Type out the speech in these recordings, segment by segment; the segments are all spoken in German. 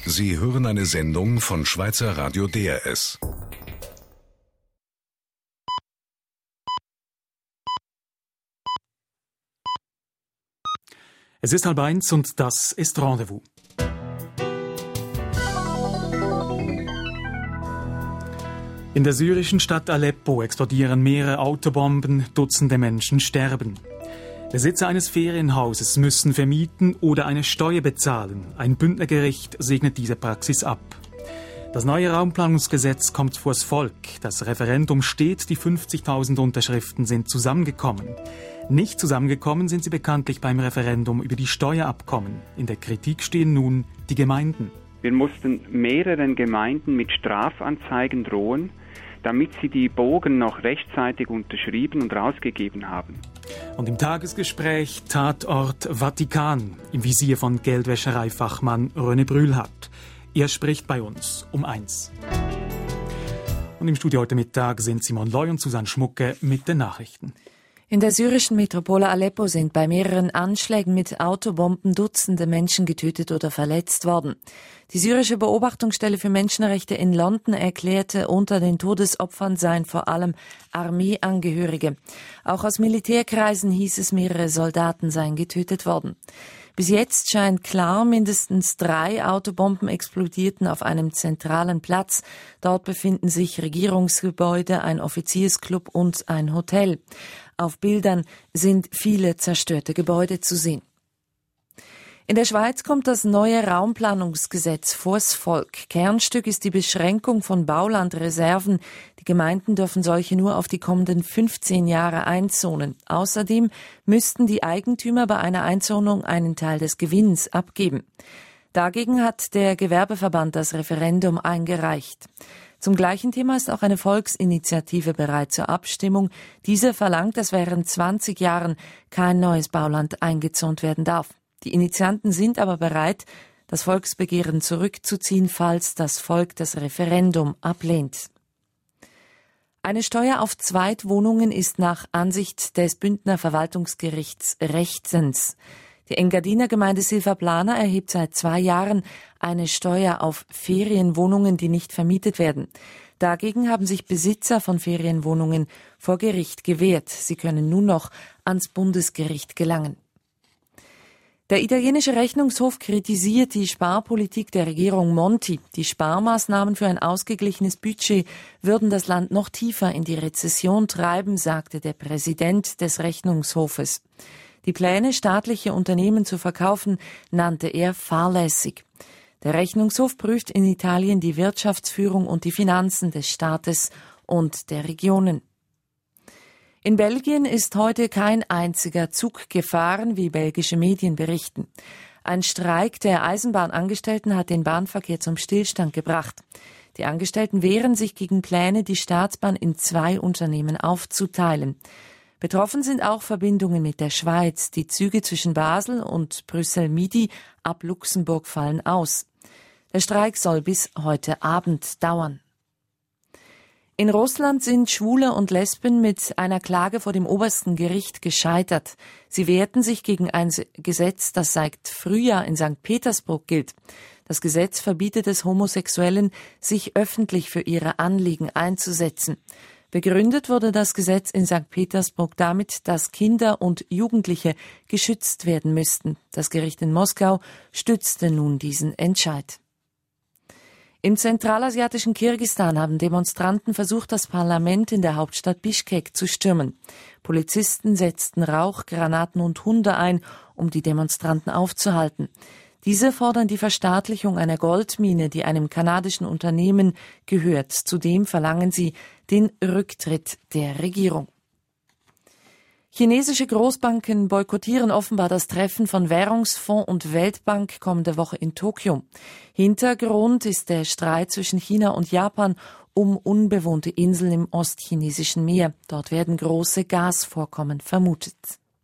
Sie hören eine Sendung von Schweizer Radio DRS. Es ist 12:30 und das ist Rendezvous. In der syrischen Stadt Aleppo explodieren mehrere Autobomben, Dutzende Menschen sterben. Besitzer eines Ferienhauses müssen vermieten oder eine Steuer bezahlen. Ein Bündnergericht segnet diese Praxis ab. Das neue Raumplanungsgesetz kommt vors Volk. Das Referendum steht, die 50.000 Unterschriften sind zusammengekommen. Nicht zusammengekommen sind sie bekanntlich beim Referendum über die Steuerabkommen. In der Kritik stehen nun die Gemeinden. Wir mussten mehreren Gemeinden mit Strafanzeigen drohen, damit sie die Bogen noch rechtzeitig unterschrieben und rausgegeben haben. Und im Tagesgespräch Tatort Vatikan im Visier von Geldwäschereifachmann René Brühlhardt. Er spricht bei uns um 1. Und im Studio heute Mittag sind Simon Loy und Susanne Schmucke mit den Nachrichten. In der syrischen Metropole Aleppo sind bei mehreren Anschlägen mit Autobomben Dutzende Menschen getötet oder verletzt worden. Die syrische Beobachtungsstelle für Menschenrechte in London erklärte, unter den Todesopfern seien vor allem Armeeangehörige. Auch aus Militärkreisen hieß es, mehrere Soldaten seien getötet worden. Bis jetzt scheint klar, mindestens 3 Autobomben explodierten auf einem zentralen Platz. Dort befinden sich Regierungsgebäude, ein Offiziersclub und ein Hotel. Auf Bildern sind viele zerstörte Gebäude zu sehen. In der Schweiz kommt das neue Raumplanungsgesetz vors Volk. Kernstück ist die Beschränkung von Baulandreserven. Die Gemeinden dürfen solche nur auf die kommenden 15 Jahre einzonen. Außerdem müssten die Eigentümer bei einer Einzonung einen Teil des Gewinns abgeben. Dagegen hat der Gewerbeverband das Referendum eingereicht. Zum gleichen Thema ist auch eine Volksinitiative bereit zur Abstimmung. Diese verlangt, dass während 20 Jahren kein neues Bauland eingezont werden darf. Die Initianten sind aber bereit, das Volksbegehren zurückzuziehen, falls das Volk das Referendum ablehnt. Eine Steuer auf Zweitwohnungen ist nach Ansicht des Bündner Verwaltungsgerichts rechtens. Die Engadiner Gemeinde Silvaplana erhebt seit 2 Jahren eine Steuer auf Ferienwohnungen, die nicht vermietet werden. Dagegen haben sich Besitzer von Ferienwohnungen vor Gericht gewehrt. Sie können nun noch ans Bundesgericht gelangen. Der italienische Rechnungshof kritisiert die Sparpolitik der Regierung Monti. Die Sparmaßnahmen für ein ausgeglichenes Budget würden das Land noch tiefer in die Rezession treiben, sagte der Präsident des Rechnungshofes. Die Pläne, staatliche Unternehmen zu verkaufen, nannte er fahrlässig. Der Rechnungshof prüft in Italien die Wirtschaftsführung und die Finanzen des Staates und der Regionen. In Belgien ist heute kein einziger Zug gefahren, wie belgische Medien berichten. Ein Streik der Eisenbahnangestellten hat den Bahnverkehr zum Stillstand gebracht. Die Angestellten wehren sich gegen Pläne, die Staatsbahn in 2 Unternehmen aufzuteilen. Betroffen sind auch Verbindungen mit der Schweiz. Die Züge zwischen Basel und Brüssel-Midi ab Luxemburg fallen aus. Der Streik soll bis heute Abend dauern. In Russland sind Schwule und Lesben mit einer Klage vor dem obersten Gericht gescheitert. Sie wehrten sich gegen ein Gesetz, das seit Frühjahr in St. Petersburg gilt. Das Gesetz verbietet es Homosexuellen, sich öffentlich für ihre Anliegen einzusetzen. Begründet wurde das Gesetz in St. Petersburg damit, dass Kinder und Jugendliche geschützt werden müssten. Das Gericht in Moskau stützte nun diesen Entscheid. Im zentralasiatischen Kirgisistan haben Demonstranten versucht, das Parlament in der Hauptstadt Bischkek zu stürmen. Polizisten setzten Rauch, Granaten und Hunde ein, um die Demonstranten aufzuhalten. Diese fordern die Verstaatlichung einer Goldmine, die einem kanadischen Unternehmen gehört. Zudem verlangen sie den Rücktritt der Regierung. Chinesische Großbanken boykottieren offenbar das Treffen von Währungsfonds und Weltbank kommende Woche in Tokio. Hintergrund ist der Streit zwischen China und Japan um unbewohnte Inseln im ostchinesischen Meer. Dort werden große Gasvorkommen vermutet.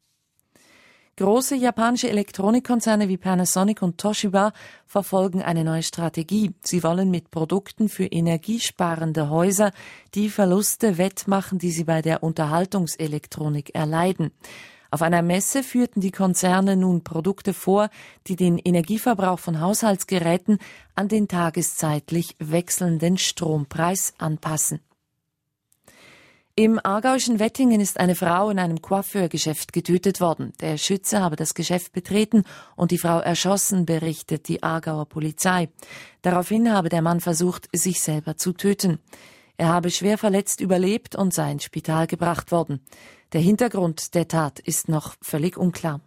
Große japanische Elektronikkonzerne wie Panasonic und Toshiba verfolgen eine neue Strategie. Sie wollen mit Produkten für energiesparende Häuser die Verluste wettmachen, die sie bei der Unterhaltungselektronik erleiden. Auf einer Messe führten die Konzerne nun Produkte vor, die den Energieverbrauch von Haushaltsgeräten an den tageszeitlich wechselnden Strompreis anpassen. Im aargauischen Wettingen ist eine Frau in einem Coiffeurgeschäft getötet worden. Der Schütze habe das Geschäft betreten und die Frau erschossen, berichtet die Aargauer Polizei. Daraufhin habe der Mann versucht, sich selber zu töten. Er habe schwer verletzt überlebt und sei ins Spital gebracht worden. Der Hintergrund der Tat ist noch völlig unklar.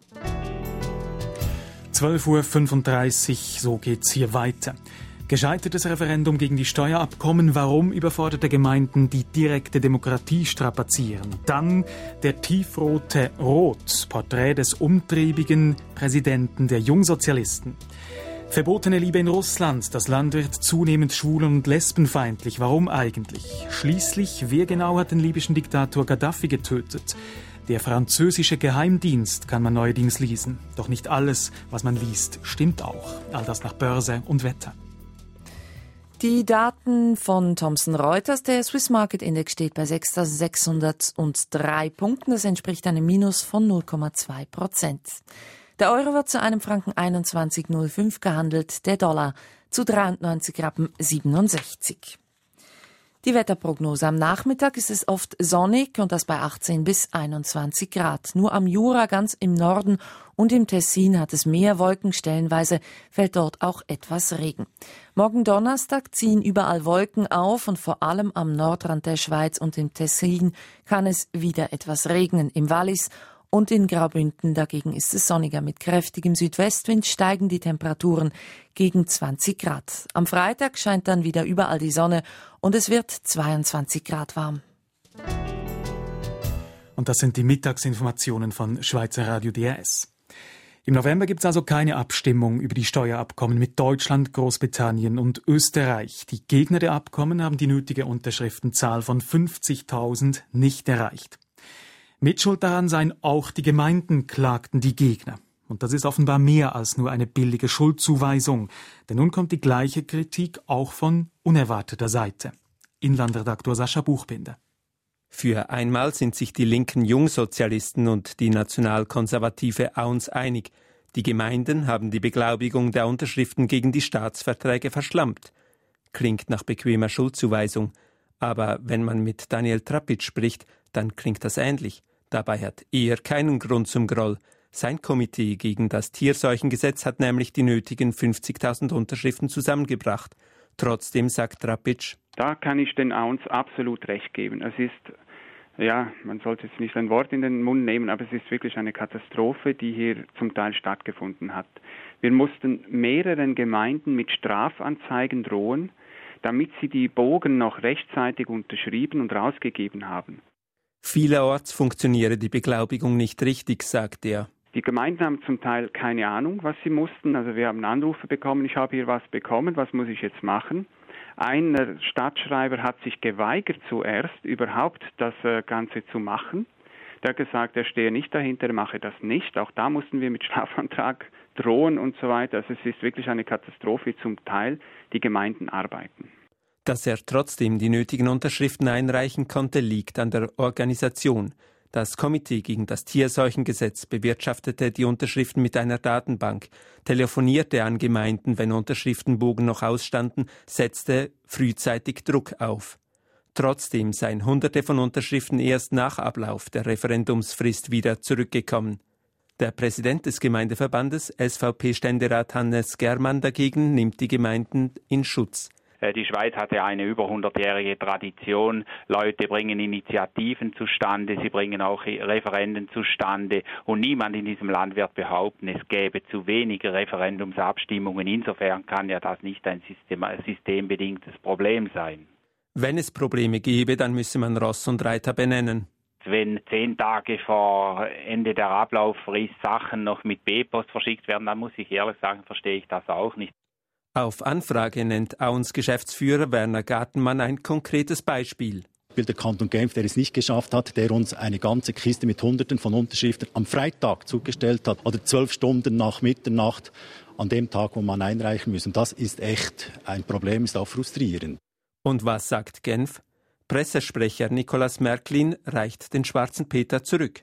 12:35 Uhr, so geht's hier weiter. Gescheitertes Referendum gegen die Steuerabkommen, warum überforderte Gemeinden die direkte Demokratie strapazieren. Dann der tiefrote Rot, Porträt des umtriebigen Präsidenten der Jungsozialisten. Verbotene Liebe in Russland, das Land wird zunehmend schwul- und lesbenfeindlich. Warum eigentlich? Schließlich, wer genau hat den libyschen Diktator Gaddafi getötet? Der französische Geheimdienst kann man neuerdings lesen. Doch nicht alles, was man liest, stimmt auch. All das nach Börse und Wetter. Die Daten von Thomson Reuters, der Swiss Market Index steht bei 6.603 Punkten. Das entspricht einem Minus von 0,2%. Der Euro wird zu einem Franken 21,05 gehandelt, der Dollar zu 93,67 Rappen. Die Wetterprognose. Am Nachmittag ist es oft sonnig und das bei 18 bis 21 Grad. Nur am Jura ganz im Norden und im Tessin hat es mehr Wolken. Stellenweise fällt dort auch etwas Regen. Morgen Donnerstag ziehen überall Wolken auf und vor allem am Nordrand der Schweiz und im Tessin kann es wieder etwas regnen. Im Wallis und in Graubünden dagegen ist es sonniger. Mit kräftigem Südwestwind steigen die Temperaturen gegen 20 Grad. Am Freitag scheint dann wieder überall die Sonne und es wird 22 Grad warm. Und das sind die Mittagsinformationen von Schweizer Radio DRS. Im November gibt es also keine Abstimmung über die Steuerabkommen mit Deutschland, Großbritannien und Österreich. Die Gegner der Abkommen haben die nötige Unterschriftenzahl von 50.000 nicht erreicht. Mitschuld daran seien auch die Gemeinden, klagten die Gegner. Und das ist offenbar mehr als nur eine billige Schuldzuweisung. Denn nun kommt die gleiche Kritik auch von unerwarteter Seite. Inlandredaktor Sascha Buchbinder. Für einmal sind sich die linken Jungsozialisten und die nationalkonservative AUNS einig. Die Gemeinden haben die Beglaubigung der Unterschriften gegen die Staatsverträge verschlampt. Klingt nach bequemer Schuldzuweisung. Aber wenn man mit Daniel Trapic spricht, dann klingt das ähnlich. Dabei hat er keinen Grund zum Groll. Sein Komitee gegen das Tierseuchengesetz hat nämlich die nötigen 50.000 Unterschriften zusammengebracht. Trotzdem sagt Trapic: Da kann ich den AUNS absolut recht geben. Es ist, man sollte jetzt nicht ein Wort in den Mund nehmen, aber es ist wirklich eine Katastrophe, die hier zum Teil stattgefunden hat. Wir mussten mehreren Gemeinden mit Strafanzeigen drohen, damit sie die Bogen noch rechtzeitig unterschrieben und rausgegeben haben. Vielerorts funktioniere die Beglaubigung nicht richtig, sagt er. Die Gemeinden haben zum Teil keine Ahnung, was sie mussten. Also wir haben Anrufe bekommen, ich habe hier was bekommen, was muss ich jetzt machen? Ein Stadtschreiber hat sich geweigert zuerst, überhaupt das Ganze zu machen. Der hat gesagt, er stehe nicht dahinter, er mache das nicht. Auch da mussten wir mit Strafantrag drohen und so weiter. Also es ist wirklich eine Katastrophe, wie zum Teil die Gemeinden arbeiten. Dass er trotzdem die nötigen Unterschriften einreichen konnte, liegt an der Organisation. Das Komitee gegen das Tierseuchengesetz bewirtschaftete die Unterschriften mit einer Datenbank, telefonierte an Gemeinden, wenn Unterschriftenbogen noch ausstanden, setzte frühzeitig Druck auf. Trotzdem seien Hunderte von Unterschriften erst nach Ablauf der Referendumsfrist wieder zurückgekommen. Der Präsident des Gemeindeverbandes, SVP-Ständerat Hannes Germann dagegen, nimmt die Gemeinden in Schutz. Die Schweiz hat ja eine über 100-jährige Tradition. Leute bringen Initiativen zustande, sie bringen auch Referenden zustande. Und niemand in diesem Land wird behaupten, es gäbe zu wenige Referendumsabstimmungen. Insofern kann ja das nicht ein systembedingtes Problem sein. Wenn es Probleme gäbe, dann müsse man Ross und Reiter benennen. Wenn 10 Tage vor Ende der Ablauffrist Sachen noch mit B-Post verschickt werden, dann muss ich ehrlich sagen, verstehe ich das auch nicht. Auf Anfrage nennt AUNS Geschäftsführer Werner Gartenmann ein konkretes Beispiel. Der Kanton Genf, der es nicht geschafft hat, der uns eine ganze Kiste mit Hunderten von Unterschriften am Freitag zugestellt hat oder 12 Stunden nach Mitternacht an dem Tag, wo man einreichen muss. Das ist echt ein Problem, ist auch frustrierend. Und was sagt Genf? Pressesprecher Nicolas Märklin reicht den schwarzen Peter zurück.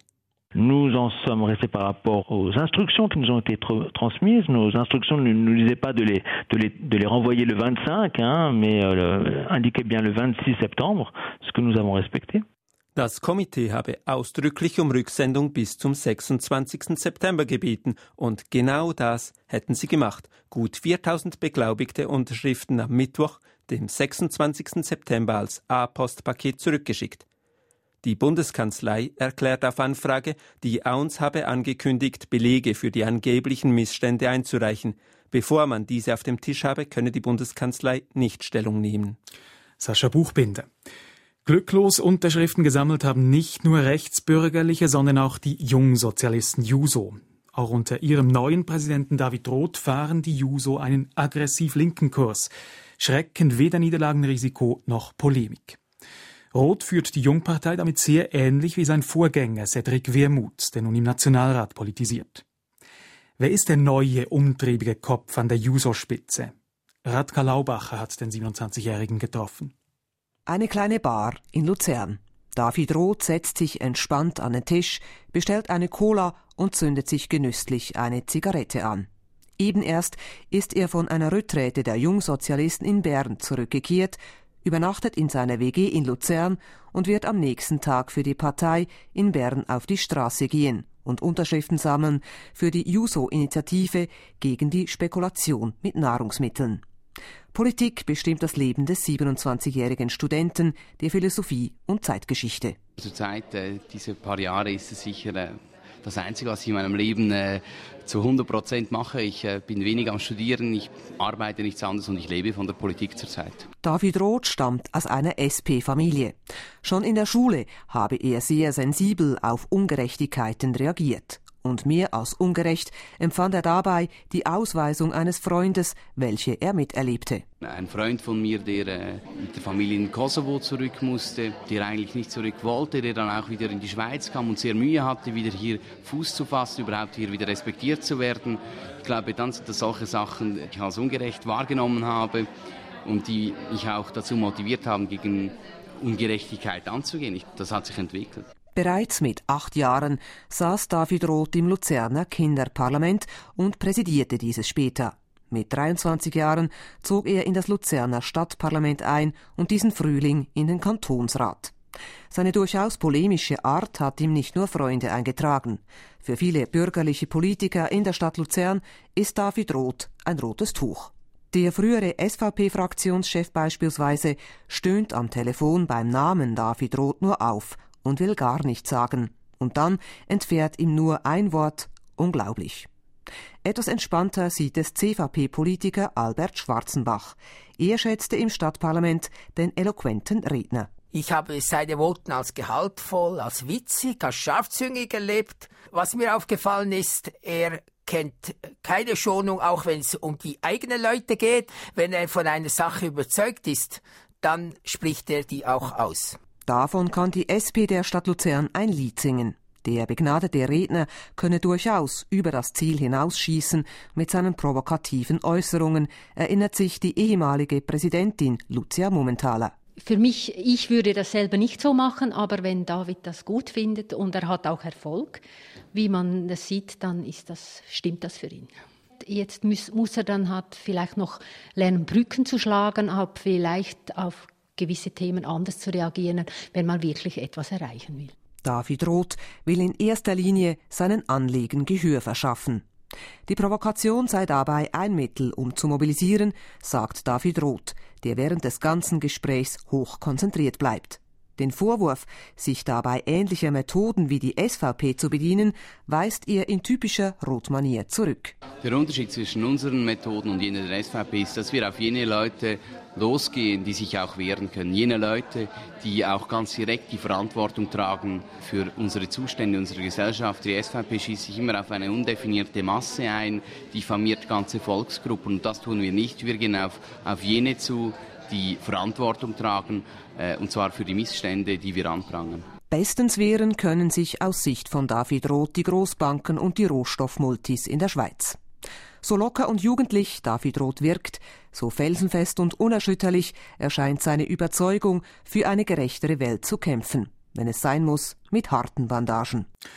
Nous en sommes restés par rapport aux instructions qui nous ont été transmises. Nos instructions ne nous disaient pas de les renvoyer le 25, mais indiquaient bien le 26 septembre, ce que nous avons respecté. Das Komitee habe ausdrücklich um Rücksendung bis zum 26. September gebeten und genau das hätten sie gemacht. Gut 4000 beglaubigte Unterschriften am Mittwoch, dem 26. September als A-Postpaket zurückgeschickt. Die Bundeskanzlei erklärt auf Anfrage, die Aunz habe angekündigt, Belege für die angeblichen Missstände einzureichen. Bevor man diese auf dem Tisch habe, könne die Bundeskanzlei nicht Stellung nehmen. Sascha Buchbinder. Glücklos Unterschriften gesammelt haben nicht nur Rechtsbürgerliche, sondern auch die Jungsozialisten Juso. Auch unter ihrem neuen Präsidenten David Roth fahren die Juso einen aggressiv linken Kurs, schreckend weder Niederlagenrisiko noch Polemik. Roth führt die Jungpartei damit sehr ähnlich wie sein Vorgänger Cédric Wermuth, der nun im Nationalrat politisiert. Wer ist der neue, umtriebige Kopf an der Juso-Spitze? Radka Laubacher hat den 27-Jährigen getroffen. Eine kleine Bar in Luzern. David Roth setzt sich entspannt an den Tisch, bestellt eine Cola und zündet sich genüsslich eine Zigarette an. Eben erst ist er von einer Retrette der Jungsozialisten in Bern zurückgekehrt, übernachtet in seiner WG in Luzern und wird am nächsten Tag für die Partei in Bern auf die Straße gehen und Unterschriften sammeln für die Juso-Initiative gegen die Spekulation mit Nahrungsmitteln. Politik bestimmt das Leben des 27-jährigen Studenten der Philosophie und Zeitgeschichte. Zurzeit, diese paar Jahre, ist es sicher das Einzige, was ich in meinem Leben zu 100% mache. Ich bin wenig am Studieren, ich arbeite nichts anderes und ich lebe von der Politik zurzeit. David Roth stammt aus einer SP-Familie. Schon in der Schule habe er sehr sensibel auf Ungerechtigkeiten reagiert. Und mehr als ungerecht empfand er dabei die Ausweisung eines Freundes, welche er miterlebte. Ein Freund von mir, der mit der Familie in Kosovo zurück musste, der eigentlich nicht zurück wollte, der dann auch wieder in die Schweiz kam und sehr Mühe hatte, wieder hier Fuß zu fassen, überhaupt hier wieder respektiert zu werden. Ich glaube, dann sind das solche Sachen, die ich als ungerecht wahrgenommen habe und die mich auch dazu motiviert haben, gegen Ungerechtigkeit anzugehen. Das hat sich entwickelt. Bereits mit 8 Jahren saß David Roth im Luzerner Kinderparlament und präsidierte dieses später. Mit 23 Jahren zog er in das Luzerner Stadtparlament ein und diesen Frühling in den Kantonsrat. Seine durchaus polemische Art hat ihm nicht nur Freunde eingetragen. Für viele bürgerliche Politiker in der Stadt Luzern ist David Roth ein rotes Tuch. Der frühere SVP-Fraktionschef beispielsweise stöhnt am Telefon beim Namen David Roth nur auf und will gar nichts sagen. Und dann entfährt ihm nur ein Wort: unglaublich. Etwas entspannter sieht es CVP-Politiker Albert Schwarzenbach. Er schätzte im Stadtparlament den eloquenten Redner. Ich habe seine Voten als gehaltvoll, als witzig, als scharfzüngig erlebt. Was mir aufgefallen ist, er kennt keine Schonung, auch wenn es um die eigenen Leute geht. Wenn er von einer Sache überzeugt ist, dann spricht er die auch aus. Davon kann die SP der Stadt Luzern ein Lied singen. Der begnadete Redner könne durchaus über das Ziel hinausschießen mit seinen provokativen Äußerungen, erinnert sich die ehemalige Präsidentin Lucia Mumenthaler. Für mich, ich würde das selber nicht so machen, aber wenn David das gut findet und er hat auch Erfolg, wie man das sieht, dann stimmt das für ihn. Jetzt muss er dann vielleicht noch lernen, Brücken zu schlagen, vielleicht auf gewisse Themen anders zu reagieren, wenn man wirklich etwas erreichen will. David Roth will in erster Linie seinen Anliegen Gehör verschaffen. Die Provokation sei dabei ein Mittel, um zu mobilisieren, sagt David Roth, der während des ganzen Gesprächs hoch konzentriert bleibt. Den Vorwurf, sich dabei ähnlicher Methoden wie die SVP zu bedienen, weist er in typischer Roth-Manier zurück. Der Unterschied zwischen unseren Methoden und jenen der SVP ist, dass wir auf jene Leute losgehen, die sich auch wehren können. Jene Leute, die auch ganz direkt die Verantwortung tragen für unsere Zustände, unsere Gesellschaft. Die SVP schießt sich immer auf eine undefinierte Masse ein, diffamiert ganze Volksgruppen. Und das tun wir nicht. Wir gehen auf jene zu, die Verantwortung tragen, und zwar für die Missstände, die wir anprangern. Bestens wehren können sich aus Sicht von David Roth die Großbanken und die Rohstoffmultis in der Schweiz. So locker und jugendlich David Roth wirkt, so felsenfest und unerschütterlich erscheint seine Überzeugung, für eine gerechtere Welt zu kämpfen. Wenn es sein muss, mit harten Bandagen.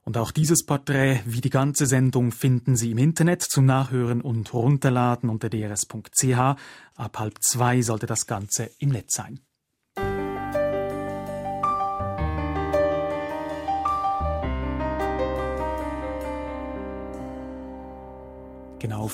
Und auch dieses Porträt wie die ganze Sendung finden Sie im Internet zum Nachhören und Runterladen unter drs.ch. Ab 1:30 sollte das Ganze im Netz sein. Genau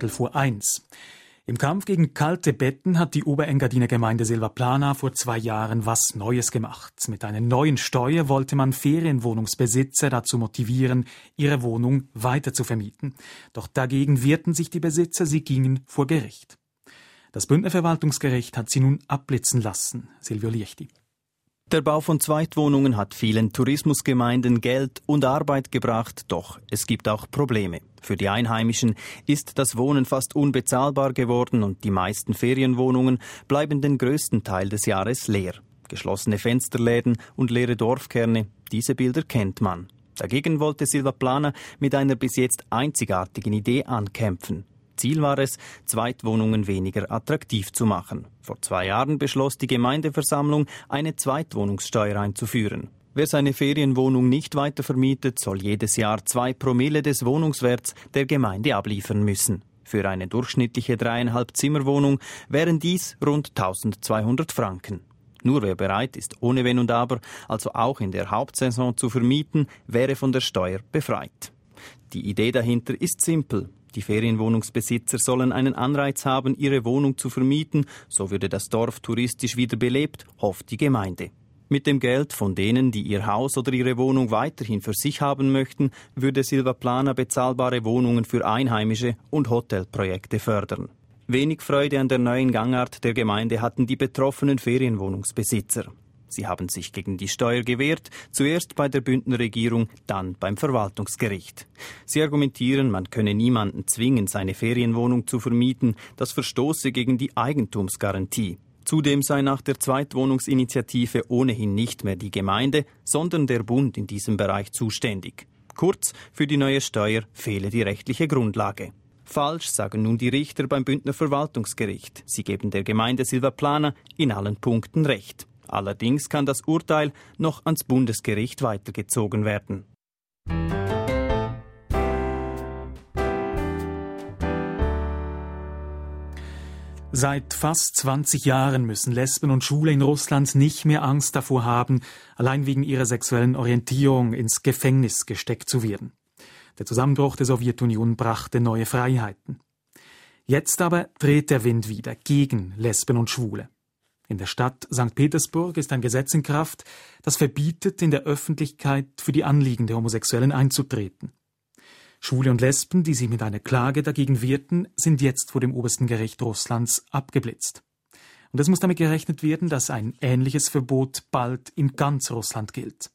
1:15. Im Kampf gegen kalte Betten hat die Oberengadiner Gemeinde Silvaplana vor 2 Jahren was Neues gemacht. Mit einer neuen Steuer wollte man Ferienwohnungsbesitzer dazu motivieren, ihre Wohnung weiter zu vermieten. Doch dagegen wehrten sich die Besitzer, sie gingen vor Gericht. Das Bündner Verwaltungsgericht hat sie nun abblitzen lassen. Silvio Liechti. Der Bau von Zweitwohnungen hat vielen Tourismusgemeinden Geld und Arbeit gebracht, doch es gibt auch Probleme. Für die Einheimischen ist das Wohnen fast unbezahlbar geworden und die meisten Ferienwohnungen bleiben den größten Teil des Jahres leer. Geschlossene Fensterläden und leere Dorfkerne, diese Bilder kennt man. Dagegen wollte Silvaplana mit einer bis jetzt einzigartigen Idee ankämpfen. Ziel war es, Zweitwohnungen weniger attraktiv zu machen. Vor 2 Jahren beschloss die Gemeindeversammlung, eine Zweitwohnungssteuer einzuführen. Wer seine Ferienwohnung nicht weiter vermietet, soll jedes Jahr 2 Promille des Wohnungswerts der Gemeinde abliefern müssen. Für eine durchschnittliche 3,5 Zimmerwohnung wären dies rund 1.200 Franken. Nur wer bereit ist, ohne Wenn und Aber, also auch in der Hauptsaison zu vermieten, wäre von der Steuer befreit. Die Idee dahinter ist simpel. Die Ferienwohnungsbesitzer sollen einen Anreiz haben, ihre Wohnung zu vermieten, so würde das Dorf touristisch wieder belebt, hofft die Gemeinde. Mit dem Geld von denen, die ihr Haus oder ihre Wohnung weiterhin für sich haben möchten, würde Silvaplana bezahlbare Wohnungen für Einheimische und Hotelprojekte fördern. Wenig Freude an der neuen Gangart der Gemeinde hatten die betroffenen Ferienwohnungsbesitzer. Sie haben sich gegen die Steuer gewehrt, zuerst bei der Bündner Regierung, dann beim Verwaltungsgericht. Sie argumentieren, man könne niemanden zwingen, seine Ferienwohnung zu vermieten, das verstoße gegen die Eigentumsgarantie. Zudem sei nach der Zweitwohnungsinitiative ohnehin nicht mehr die Gemeinde, sondern der Bund in diesem Bereich zuständig. Kurz, für die neue Steuer fehle die rechtliche Grundlage. Falsch, sagen nun die Richter beim Bündner Verwaltungsgericht. Sie geben der Gemeinde Silvaplana in allen Punkten Recht. Allerdings kann das Urteil noch ans Bundesgericht weitergezogen werden. Seit fast 20 Jahren müssen Lesben und Schwule in Russland nicht mehr Angst davor haben, allein wegen ihrer sexuellen Orientierung ins Gefängnis gesteckt zu werden. Der Zusammenbruch der Sowjetunion brachte neue Freiheiten. Jetzt aber dreht der Wind wieder gegen Lesben und Schwule. In der Stadt St. Petersburg ist ein Gesetz in Kraft, das verbietet, in der Öffentlichkeit für die Anliegen der Homosexuellen einzutreten. Schwule und Lesben, die sich mit einer Klage dagegen wehrten, sind jetzt vor dem obersten Gericht Russlands abgeblitzt. Und es muss damit gerechnet werden, dass ein ähnliches Verbot bald in ganz Russland gilt.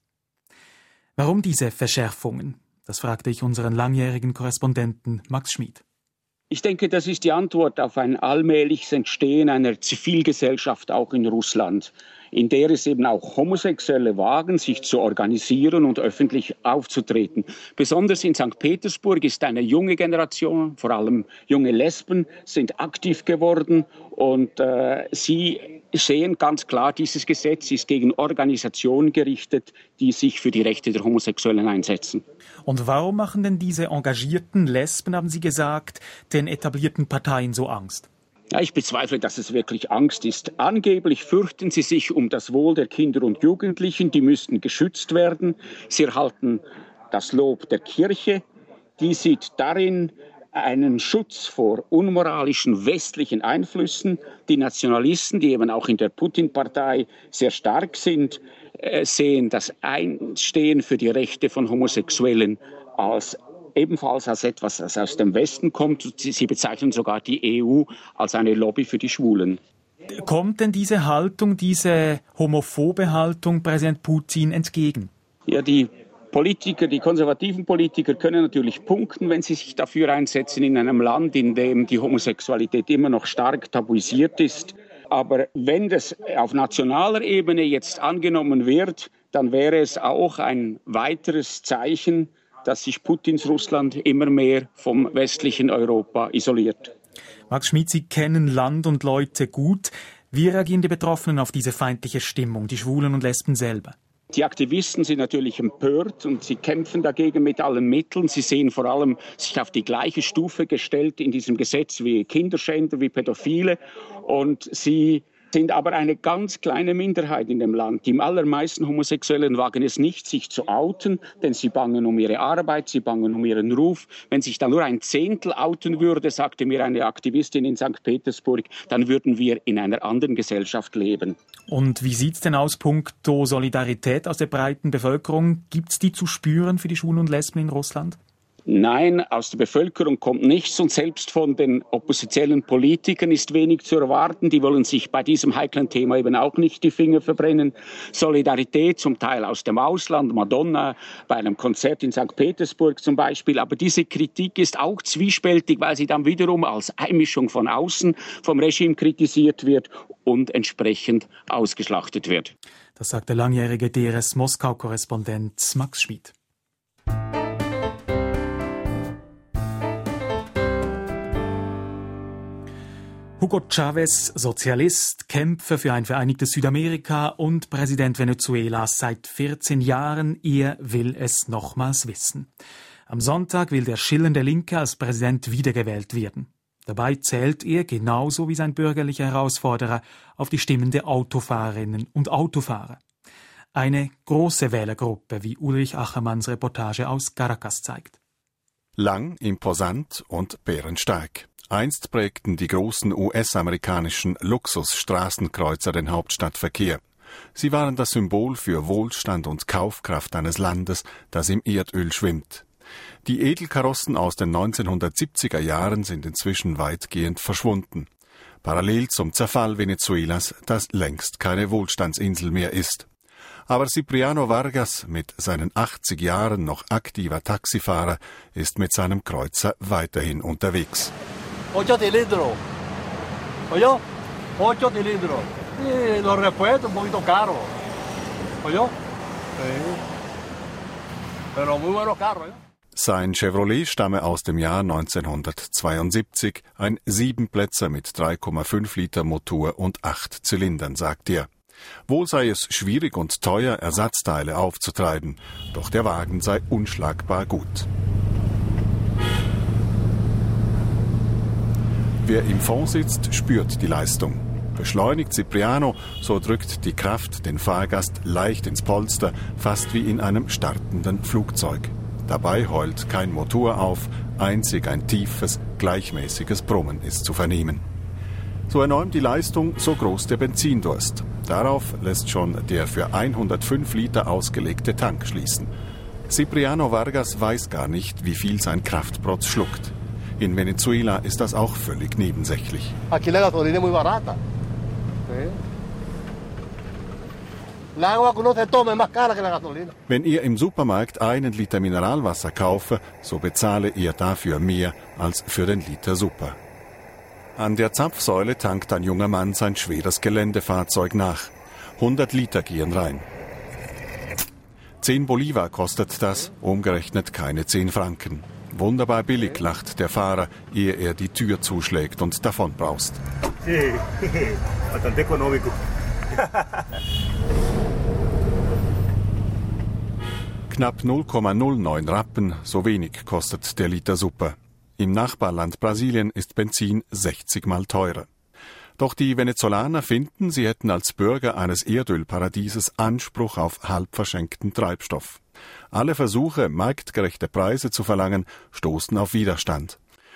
Warum diese Verschärfungen? Das fragte ich unseren langjährigen Korrespondenten Max Schmid. Ich denke, das ist die Antwort auf ein allmähliches Entstehen einer Zivilgesellschaft auch in Russland, in der es eben auch Homosexuelle wagen, sich zu organisieren und öffentlich aufzutreten. Besonders in St. Petersburg ist eine junge Generation, vor allem junge Lesben, sind aktiv geworden und sie sehen ganz klar, dieses Gesetz ist gegen Organisationen gerichtet, die sich für die Rechte der Homosexuellen einsetzen. Und warum machen denn diese engagierten Lesben, haben Sie gesagt, den etablierten Parteien so Angst? Ja, ich bezweifle, dass es wirklich Angst ist. Angeblich fürchten sie sich um das Wohl der Kinder und Jugendlichen, die müssten geschützt werden. Sie erhalten das Lob der Kirche, die sieht darin einen Schutz vor unmoralischen westlichen Einflüssen. Die Nationalisten, die eben auch in der Putin-Partei sehr stark sind, sehen das Einstehen für die Rechte von Homosexuellen ebenfalls als etwas, das aus dem Westen kommt. Sie bezeichnen sogar die EU als eine Lobby für die Schwulen. Kommt denn diese Haltung, diese homophobe Haltung Präsident Putin entgegen? Ja, die konservativen Politiker können natürlich punkten, wenn sie sich dafür einsetzen in einem Land, in dem die Homosexualität immer noch stark tabuisiert ist. Aber wenn das auf nationaler Ebene jetzt angenommen wird, dann wäre es auch ein weiteres Zeichen, dass sich Putins Russland immer mehr vom westlichen Europa isoliert. Max Schmid, Sie kennen Land und Leute gut. Wie reagieren die Betroffenen auf diese feindliche Stimmung, die Schwulen und Lesben selber? Die Aktivisten sind natürlich empört und sie kämpfen dagegen mit allen Mitteln. Sie sehen vor allem sich auf die gleiche Stufe gestellt in diesem Gesetz wie Kinderschänder, wie Pädophile. Und sie sind aber eine ganz kleine Minderheit in dem Land. Die allermeisten Homosexuellen wagen es nicht, sich zu outen, denn sie bangen um ihre Arbeit, sie bangen um ihren Ruf. Wenn sich da nur ein Zehntel outen würde, sagte mir eine Aktivistin in St. Petersburg, dann würden wir in einer anderen Gesellschaft leben. Und wie sieht's denn aus punkto Solidarität aus der breiten Bevölkerung? Gibt's die zu spüren für die Schwulen und Lesben in Russland? Nein, aus der Bevölkerung kommt nichts und selbst von den oppositionellen Politikern ist wenig zu erwarten. Die wollen sich bei diesem heiklen Thema eben auch nicht die Finger verbrennen. Solidarität zum Teil aus dem Ausland, Madonna bei einem Konzert in St. Petersburg zum Beispiel. Aber diese Kritik ist auch zwiespältig, weil sie dann wiederum als Einmischung von außen vom Regime kritisiert wird und entsprechend ausgeschlachtet wird. Das sagt der langjährige DRS-Moskau-Korrespondent Max Schmid. Hugo Chavez, Sozialist, Kämpfer für ein vereinigtes Südamerika und Präsident Venezuelas seit 14 Jahren. Er will es nochmals wissen. Am Sonntag will der schillernde Linke als Präsident wiedergewählt werden. Dabei zählt er, genauso wie sein bürgerlicher Herausforderer, auf die Stimmen der Autofahrerinnen und Autofahrer. Eine große Wählergruppe, wie Ulrich Achermanns Reportage aus Caracas zeigt. Lang, imposant und bärenstark. Einst prägten die großen US-amerikanischen Luxusstraßenkreuzer den Hauptstadtverkehr. Sie waren das Symbol für Wohlstand und Kaufkraft eines Landes, das im Erdöl schwimmt. Die Edelkarossen aus den 1970er Jahren sind inzwischen weitgehend verschwunden. Parallel zum Zerfall Venezuelas, das längst keine Wohlstandsinsel mehr ist. Aber Cipriano Vargas, mit seinen 80 Jahren noch aktiver Taxifahrer, ist mit seinem Kreuzer weiterhin unterwegs. 8 cilindros. ¿Oyó? 8 cilindros. Sí, los repuestos un poquito caros. ¿Oyó? Sí. Pero muy buenos carros, ¿eh? Sein Chevrolet stamme aus dem Jahr 1972, ein 7-Plätzer mit 3,5 Liter Motor und 8 Zylindern, sagt er. Wohl sei es schwierig und teuer, Ersatzteile aufzutreiben, doch der Wagen sei unschlagbar gut. Wer im Fond sitzt, spürt die Leistung. Beschleunigt Cipriano, so drückt die Kraft den Fahrgast leicht ins Polster, fast wie in einem startenden Flugzeug. Dabei heult kein Motor auf, einzig ein tiefes, gleichmäßiges Brummen ist zu vernehmen. So enorm die Leistung, so groß der Benzindurst. Darauf lässt schon der für 105 Liter ausgelegte Tank schließen. Cipriano Vargas weiß gar nicht, wie viel sein Kraftprotz schluckt. In Venezuela ist das auch völlig nebensächlich. Aquí la gasolina es muy barata. La agua que uno se toma es más cara que la gasolina. Wenn er im Supermarkt 1 Liter Mineralwasser kaufe, so bezahle er dafür mehr als für den Liter Super. An der Zapfsäule tankt ein junger Mann sein schweres Geländefahrzeug nach. 100 Liter gehen rein. 10 Bolivar kostet das, umgerechnet keine 10 Franken. Wunderbar billig, lacht der Fahrer, ehe er die Tür zuschlägt und davon braust. Sí, bastante económico. Knapp 0,09 Rappen, so wenig kostet der Liter Super. Im Nachbarland Brasilien ist Benzin 60 Mal teurer. Doch die Venezolaner finden, sie hätten als Bürger eines Erdölparadieses Anspruch auf halb verschenkten Treibstoff. Alle Versuche, marktgerechte Preise zu verlangen, stoßen auf Widerstand.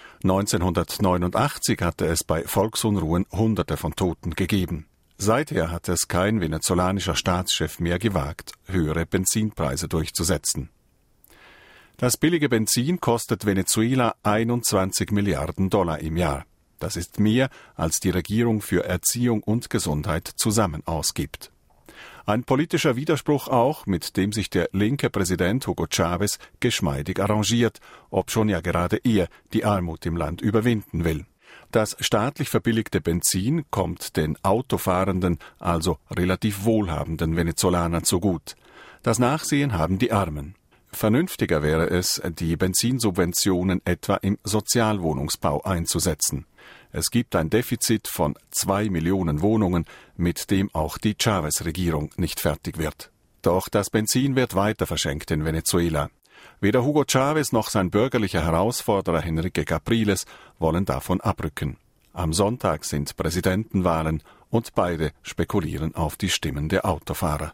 1989 hatte es bei Volksunruhen Hunderte von Toten gegeben. Seither hat es kein venezolanischer Staatschef mehr gewagt, höhere Benzinpreise durchzusetzen. Das billige Benzin kostet Venezuela 21 Milliarden Dollar im Jahr. Das ist mehr, als die Regierung für Erziehung und Gesundheit zusammen ausgibt. Ein politischer Widerspruch auch, mit dem sich der linke Präsident Hugo Chavez geschmeidig arrangiert, obschon ja gerade er die Armut im Land überwinden will. Das staatlich verbilligte Benzin kommt den Autofahrenden, also relativ wohlhabenden Venezolanern zugut. Das Nachsehen haben die Armen. Vernünftiger wäre es, die Benzinsubventionen etwa im Sozialwohnungsbau einzusetzen. Es gibt ein Defizit von 2 Millionen Wohnungen, mit dem auch die Chavez-Regierung nicht fertig wird. Doch das Benzin wird weiter verschenkt in Venezuela. Weder Hugo Chavez noch sein bürgerlicher Herausforderer Henrique Capriles wollen davon abrücken. Am Sonntag sind Präsidentenwahlen und beide spekulieren auf die Stimmen der Autofahrer.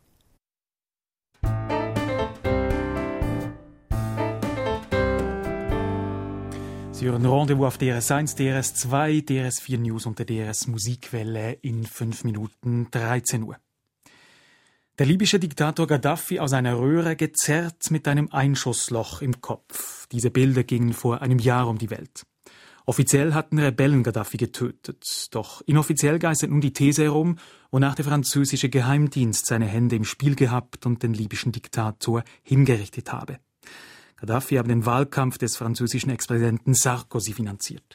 Sie hören Rendezvous auf DRS1, DRS2, DRS4 News und der DRS Musikwelle in 5 Minuten 13 Uhr. Der libysche Diktator Gaddafi aus einer Röhre gezerrt mit einem Einschussloch im Kopf. Diese Bilder gingen vor einem Jahr um die Welt. Offiziell hatten Rebellen Gaddafi getötet, doch inoffiziell geistert nun die These herum, wonach der französische Geheimdienst seine Hände im Spiel gehabt und den libyschen Diktator hingerichtet habe. Gaddafi habe den Wahlkampf des französischen Ex-Präsidenten Sarkozy finanziert.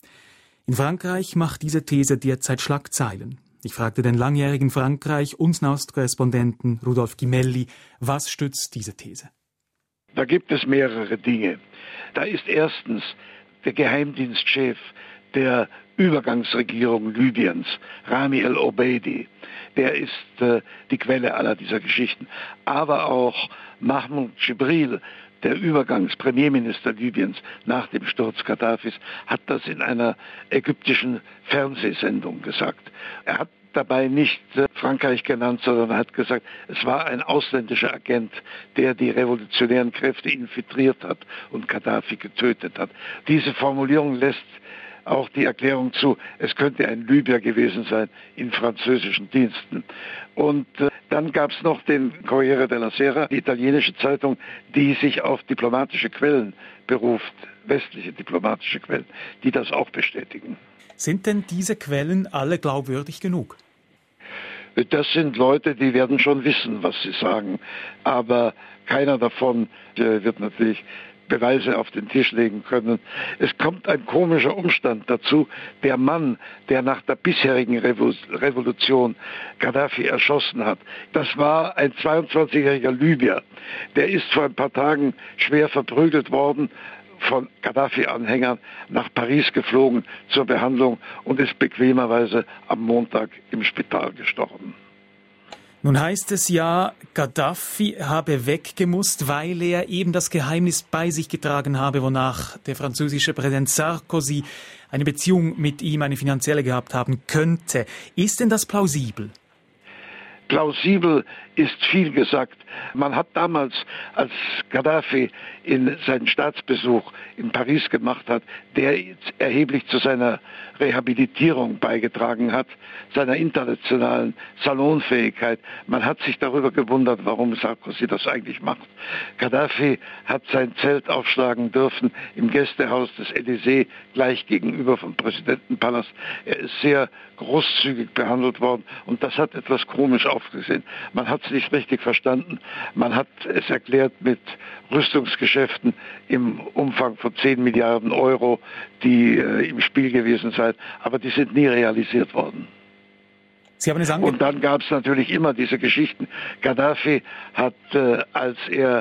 In Frankreich macht diese These derzeit Schlagzeilen. Ich fragte den langjährigen Frankreich- und Nahost-Korrespondenten Rudolf Gimelli, was stützt diese These? Da gibt es mehrere Dinge. Da ist erstens der Geheimdienstchef der Übergangsregierung Libyens, Rami el-Obeidi. Der ist die Quelle aller dieser Geschichten. Aber auch Mahmoud Jibril, der Übergangs-Premierminister Libyens nach dem Sturz Gaddafis, hat das in einer ägyptischen Fernsehsendung gesagt. Er hat dabei nicht Frankreich genannt, sondern hat gesagt, es war ein ausländischer Agent, der die revolutionären Kräfte infiltriert hat und Gaddafi getötet hat. Diese Formulierung lässt auch die Erklärung zu, es könnte ein Libyer gewesen sein in französischen Diensten. Und dann gab es noch den Corriere della Sera, die italienische Zeitung, die sich auf diplomatische Quellen beruft, westliche diplomatische Quellen, die das auch bestätigen. Sind denn diese Quellen alle glaubwürdig genug? Das sind Leute, die werden schon wissen, was sie sagen. Aber keiner davon wird natürlich Beweise auf den Tisch legen können. Es kommt ein komischer Umstand dazu. Der Mann, der nach der bisherigen Revolution Gaddafi erschossen hat, das war ein 22-jähriger Libyer. Der ist vor ein paar Tagen schwer verprügelt worden, von Gaddafi-Anhängern nach Paris geflogen zur Behandlung und ist bequemerweise am Montag im Spital gestorben. Nun heißt es ja, Gaddafi habe weggemusst, weil er eben das Geheimnis bei sich getragen habe, wonach der französische Präsident Sarkozy eine Beziehung mit ihm, eine finanzielle gehabt haben könnte. Ist denn das plausibel? Plausibel ist viel gesagt. Man hat damals, als Gaddafi in seinen Staatsbesuch in Paris gemacht hat, der erheblich zu seiner Rehabilitierung beigetragen hat, seiner internationalen Salonfähigkeit. Man hat sich darüber gewundert, warum Sarkozy das eigentlich macht. Gaddafi hat sein Zelt aufschlagen dürfen im Gästehaus des Élysée, gleich gegenüber vom Präsidentenpalast. Er ist sehr großzügig behandelt worden und das hat etwas komisch aufgesehen. Man hat es nicht richtig verstanden. Man hat es erklärt mit Rüstungsgeschäften im Umfang von 10 Milliarden Euro, die im Spiel gewesen seien, aber die sind nie realisiert worden. Sie haben es und dann gab es natürlich immer diese Geschichten. Gaddafi hat, als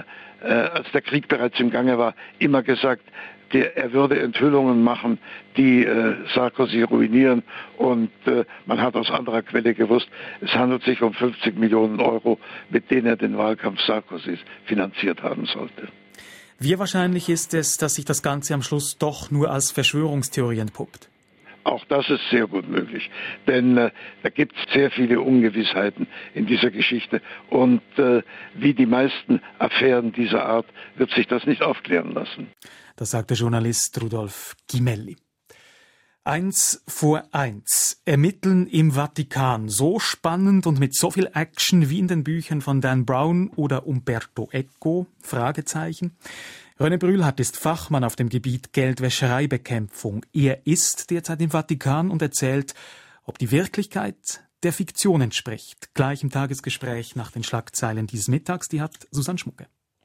der Krieg bereits im Gange war, immer gesagt, er würde Enthüllungen machen, die Sarkozy ruinieren. Und man hat aus anderer Quelle gewusst, es handelt sich um 50 Millionen Euro, mit denen er den Wahlkampf Sarkozys finanziert haben sollte. Wie wahrscheinlich ist es, dass sich das Ganze am Schluss doch nur als Verschwörungstheorie entpuppt? Auch das ist sehr gut möglich, denn da gibt es sehr viele Ungewissheiten in dieser Geschichte und wie die meisten Affären dieser Art wird sich das nicht aufklären lassen. Das sagt der Journalist Rudolf Gimelli. 1 vor 1. Ermitteln im Vatikan. So spannend und mit so viel Action wie in den Büchern von Dan Brown oder Umberto Eco? Fragezeichen. René Brühlhardt ist Fachmann auf dem Gebiet Geldwäschereibekämpfung. Er ist derzeit im Vatikan und erzählt, ob die Wirklichkeit der Fiktion entspricht. Gleich im Tagesgespräch nach den Schlagzeilen dieses Mittags, die hat Susanne Schmucke.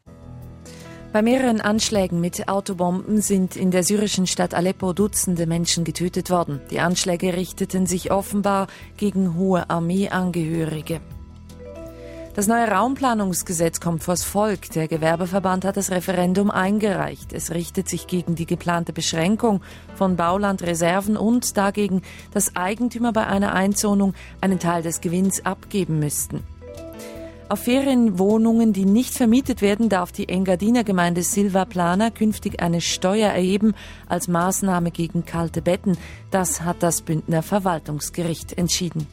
Bei mehreren Anschlägen mit Autobomben sind in der syrischen Stadt Aleppo Dutzende Menschen getötet worden. Die Anschläge richteten sich offenbar gegen hohe Armeeangehörige. Das neue Raumplanungsgesetz kommt vors Volk. Der Gewerbeverband hat das Referendum eingereicht. Es richtet sich gegen die geplante Beschränkung von Baulandreserven und dagegen, dass Eigentümer bei einer Einzonung einen Teil des Gewinns abgeben müssten. Auf Ferienwohnungen, die nicht vermietet werden, darf die Engadiner Gemeinde Silva Plana künftig eine Steuer erheben als Maßnahme gegen kalte Betten. Das hat das Bündner Verwaltungsgericht entschieden.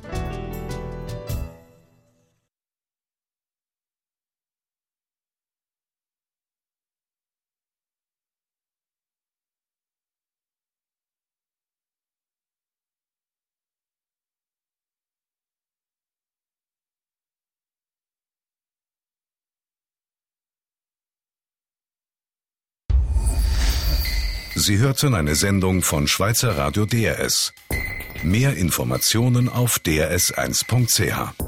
Sie hörten eine Sendung von Schweizer Radio DRS. Mehr Informationen auf drs1.ch.